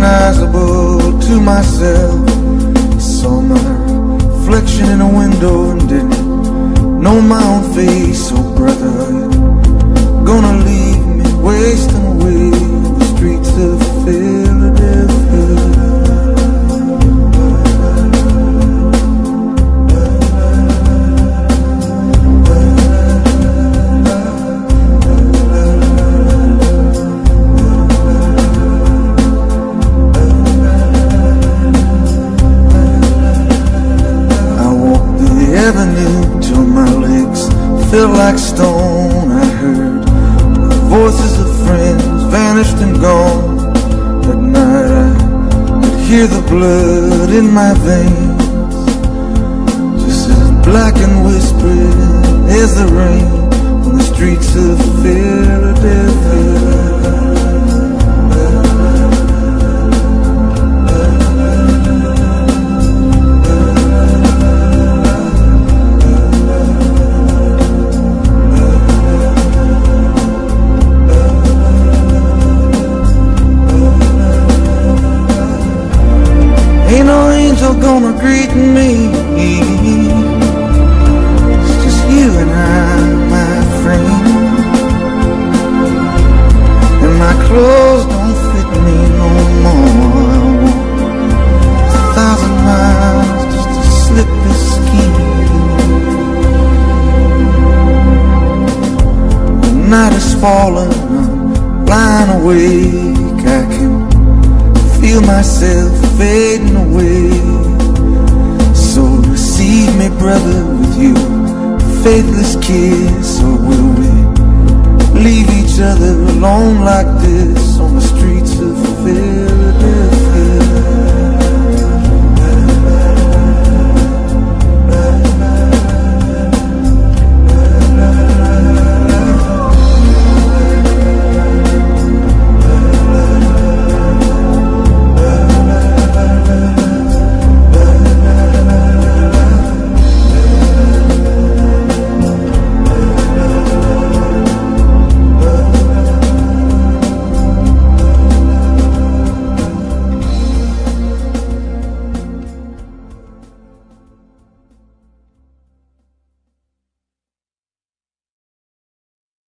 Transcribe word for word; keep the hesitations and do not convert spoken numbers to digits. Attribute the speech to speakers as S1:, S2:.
S1: unrecognizable to myself. I saw my reflection in a window and didn't know my own face. Oh brother, you're gonna leave me wasting away in the streets of Philadelphia. Till my legs felt like stone. I heard the voices of friends vanished and gone. At night I could hear the blood in my veins, just as black and whispering as the rain on the streets of Philadelphia. Ain't no angel gonna greet me. It's just you and I, my friend. And my clothes don't fit me no more. I walk a thousand miles just to slip this skin. The night is falling, I'm lying awake. I can feel myself fading away. So receive me, brother, with you faithless kiss. Or will we leave each other alone like this on the street